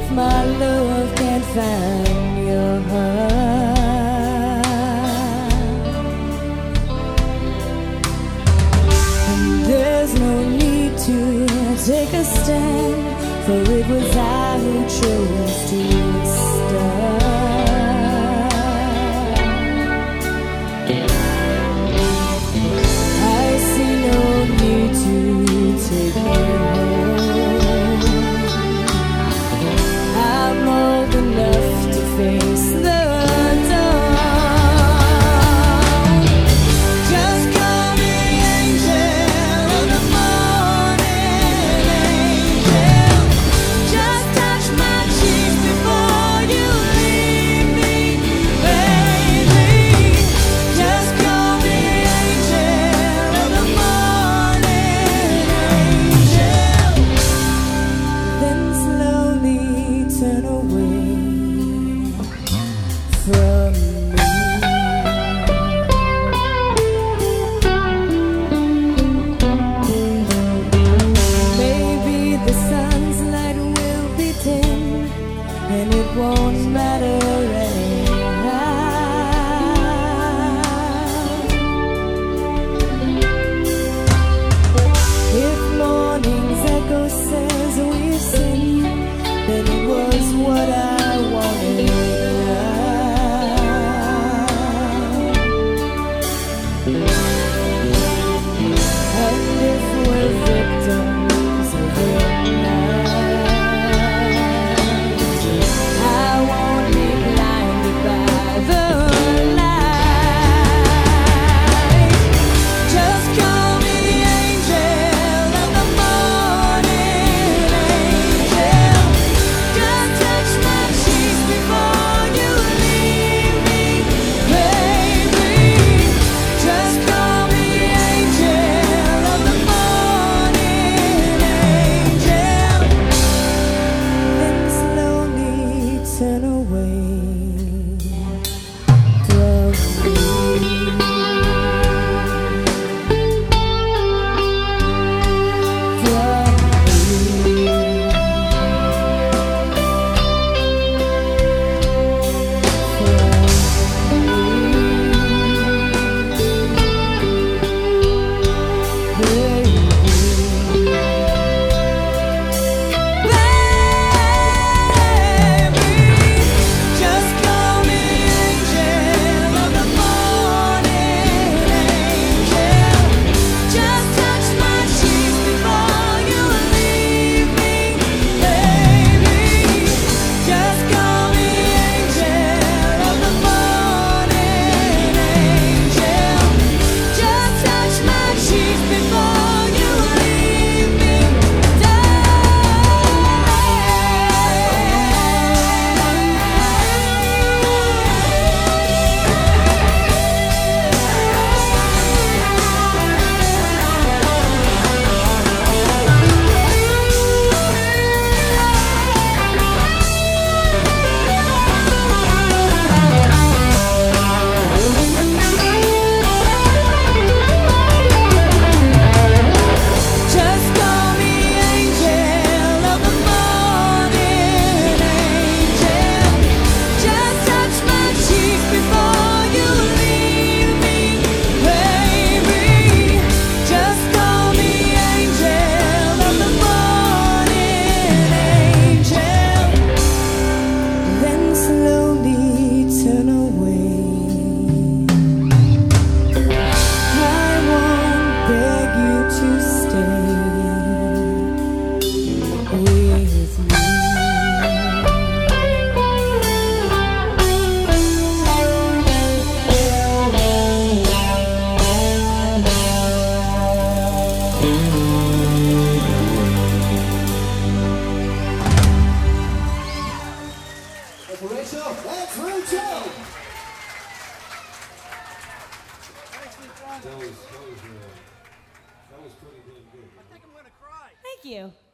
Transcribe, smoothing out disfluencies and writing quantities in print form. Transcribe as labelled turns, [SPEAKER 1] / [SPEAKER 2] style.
[SPEAKER 1] if my love can't find your heart. And there's no need to take a stand, for it was I who chose to start. I see no need to take me home. I'm old enough to face the dawn. Just call me angel of the morning, angel. Just touch my cheek before you leave me, baby. Just call me angel of the morning, angel. Then slowly turn away from me. Maybe the sun's light will be dim, and it won't matter anyhow. If morning's echo says we've sinned, then it was what I wanted now. And if we're victims of your night, I won't be blinded by the light. Just call me angel of the morning, angel. Just touch my cheek before you leave me, baby. Just call me angel of the morning, angel. Then slowly turn away from me. Just call me angel of the morning, angel. Just touch my cheek before you leave me, baby. Just call me angel of the morning, angel. Just touch my cheek before you leave me, just call me angel of the morning, angel. Just touch my cheek before you leave me, baby. Just call me angel of the morning, angel. Then slowly turn away. I won't beg you to stay with me.
[SPEAKER 2] That's Rachel. That's Rachel. That was pretty damn good.
[SPEAKER 1] Thank you.